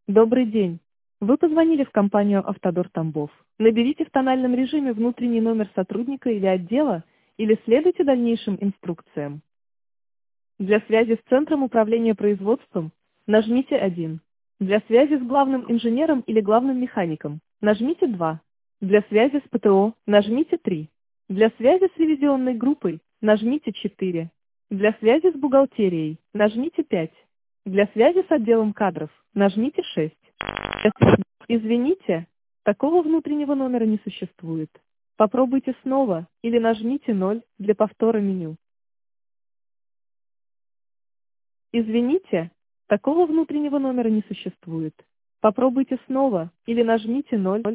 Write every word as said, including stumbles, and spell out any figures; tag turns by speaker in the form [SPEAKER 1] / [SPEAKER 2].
[SPEAKER 1] Добрый день. Вы позвонили в компанию «Автодор Тамбов». Наберите в тональном режиме внутренний номер сотрудника или отдела, или следуйте дальнейшим инструкциям. Для связи с Центром управления производством нажмите один. Для связи с главным инженером или главным механиком нажмите два. Для связи с ПТО нажмите три. Для связи с ревизионной группой нажмите четыре. Для связи с бухгалтерией нажмите пять. Для связи с отделом кадров нажмите шесть. Извините, такого внутреннего номера не существует. Попробуйте снова или нажмите ноль для повтора меню. Извините, такого внутреннего номера не существует. Попробуйте снова или нажмите ноль.